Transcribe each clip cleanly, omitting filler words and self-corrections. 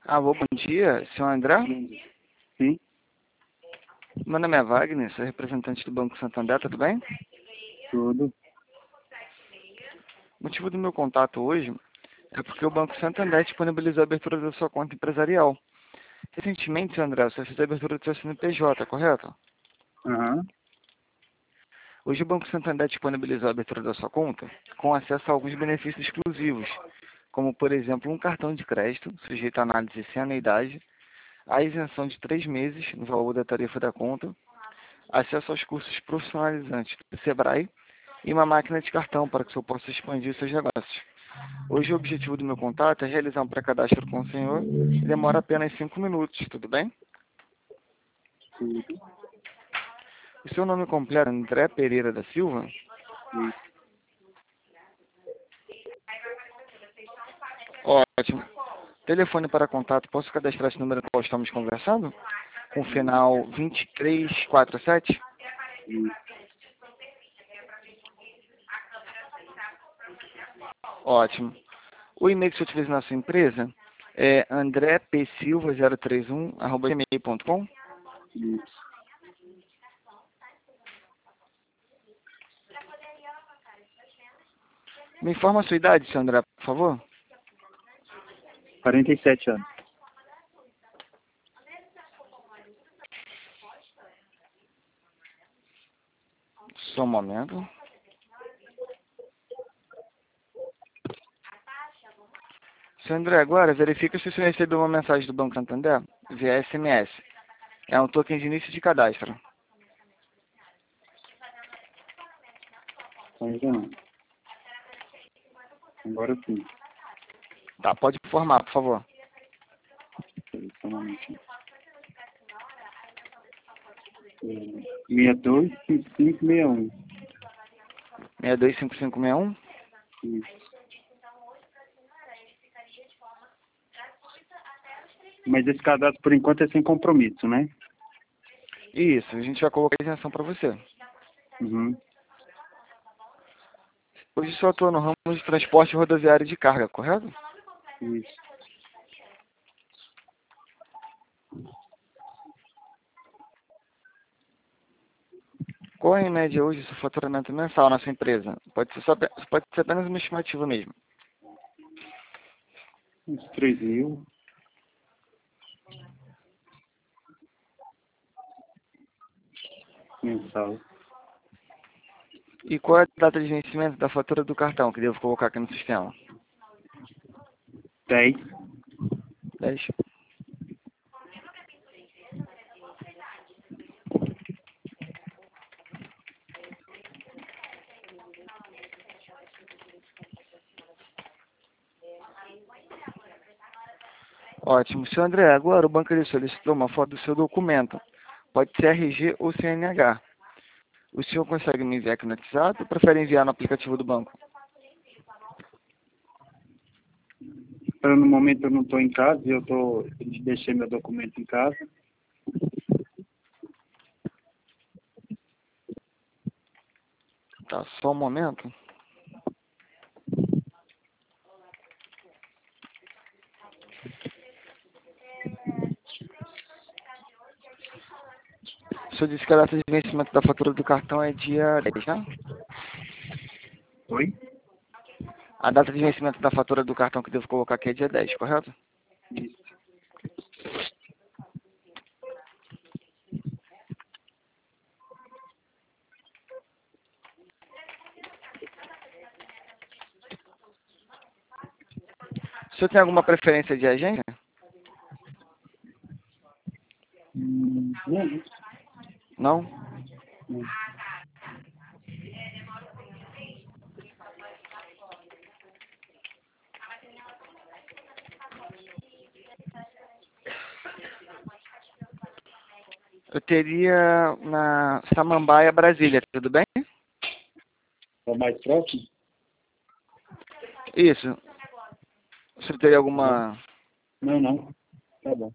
Alô, bom dia, senhor André? Sim, Meu nome é Wagner, sou representante do Banco Santander, tudo bem? tudo. O motivo do meu contato hoje é porque o Banco Santander disponibilizou a abertura da sua conta empresarial. Recentemente, senhor André, você fez a abertura do seu CNPJ, correto? Aham. Hoje o Banco Santander disponibilizou a abertura da sua conta com acesso a alguns benefícios exclusivos, como, por exemplo, um cartão de crédito, sujeito a análise sem anuidade, a isenção de 3 meses no valor da tarifa da conta, acesso aos cursos profissionalizantes do Sebrae e uma máquina de cartão para que o senhor possa expandir seus negócios. Hoje o objetivo do meu contato é realizar um pré-cadastro com o senhor e demora apenas 5 minutos, tudo bem? Tudo. O seu nome completo é André Pereira da Silva? Isso. Ótimo. Telefone para contato, posso cadastrar esse número que nós estamos conversando? Com final 2347? Isso. Ótimo. O e-mail que você utiliza na sua empresa é andrepsilva031@gmail.com? Isso. Me informa a sua idade, senhor André, por favor. 47 anos. Só um momento. Senhor André, agora verifica se o senhor recebeu uma mensagem do Banco Santander via SMS. É um token de início de cadastro. Ainda não. Agora sim. Tá, pode informar, por favor. Espera só um momentinho. 625561. 625561? Isso. Mas esse cadastro, por enquanto, é sem compromisso, né? Isso, a gente vai colocar a isenção para você. Uhum. Hoje só atua no ramo de transporte rodoviário de carga, correto? Isso. Qual é, em média, hoje o seu faturamento mensal na sua empresa? Pode ser apenas uma estimativa mesmo. Uns 3.000. Mensal. E qual é a data de vencimento da fatura do cartão que devo colocar aqui no sistema? 10. 10. Ótimo. Senhor André, agora o banco ele solicitou uma foto do seu documento. Pode ser RG ou CNH. O senhor consegue me enviar aqui no WhatsApp ou prefere enviar no aplicativo do banco? No momento eu não estou em casa, deixei meu documento em casa. Tá, só um momento. O senhor disse que a data de vencimento da fatura do cartão é dia 10, né? Oi? A data de vencimento da fatura do cartão que devo colocar aqui é dia 10, correto? Isso. O senhor tem alguma preferência de agência? Não. Não? Não. Eu teria na Samambaia, Brasília, tudo bem? É mais próximo? Isso. O senhor teria Uhum. alguma... Não, não. Tá bom.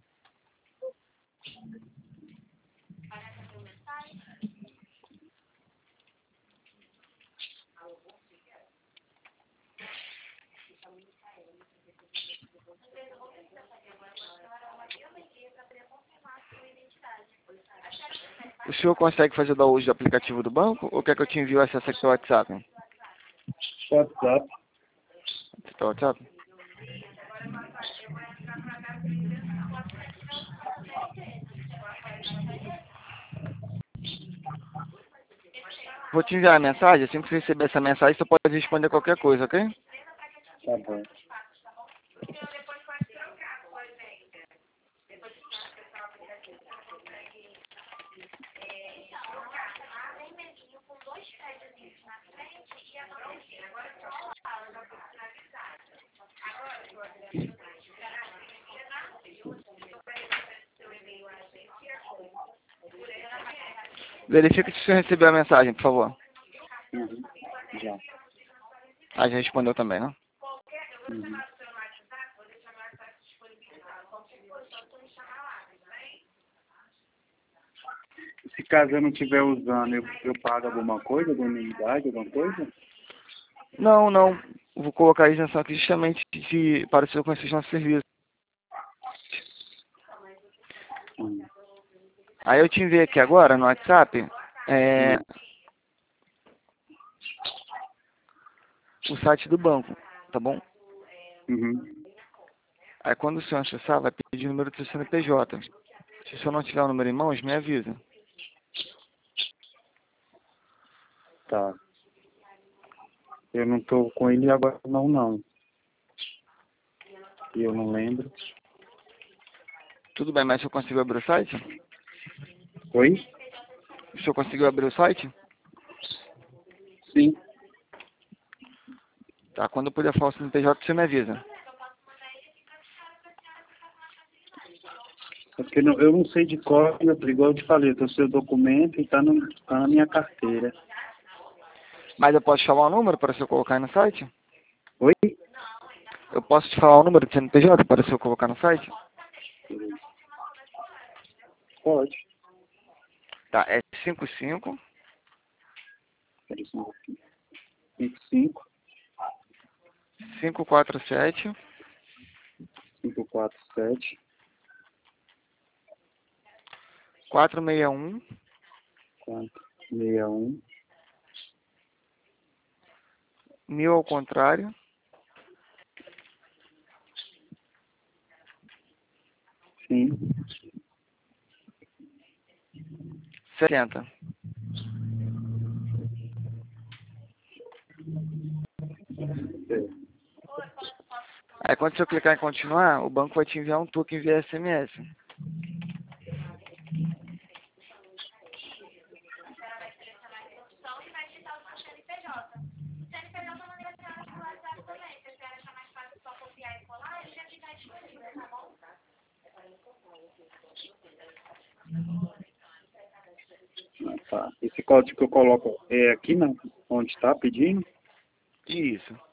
O senhor consegue fazer o uso do aplicativo do banco ou quer que eu te envie o acesso aqui ao WhatsApp? WhatsApp. Você tá no WhatsApp? Vou te enviar a mensagem, assim que você receber essa mensagem, você pode responder qualquer coisa, ok? Tá bom. Verifique se você recebeu a mensagem, por favor. Uhum. Já. Ah, já respondeu também, né? Uhum. Se caso eu não estiver usando, eu pago alguma coisa, alguma unidade, alguma coisa? Não, não. Vou colocar a isenção aqui justamente para o seu conhecer nosso serviço. Uhum. Aí eu te enviei aqui agora no WhatsApp o site do banco, tá bom? Uhum. Aí quando o senhor acessar, vai pedir o número do seu CNPJ. Se o senhor não tiver o número em mãos, me avisa. Tá. Eu não tô com ele agora não. Eu não lembro. Tudo bem, mas o senhor conseguiu abrir o site? Oi? O senhor conseguiu abrir o site? Sim. Tá, quando eu puder falar o CNPJ, você me avisa. Porque eu não sei de cor, igual eu te falei, eu tô sem o documento e tá na minha carteira. Mas eu posso te falar o número para o senhor colocar aí no site? Oi? Eu posso te falar o número do CNPJ para o senhor colocar no site? Pode. Tá, é 55 Peraí, só um pouquinho. 55, 547 547, 461 461, 1000 ao contrário, sim. 70. Aí quando você clicar em continuar, o banco vai te enviar um token via SMS. Ah, tá. Esse código que eu coloco é aqui, não? Onde está pedindo? Isso.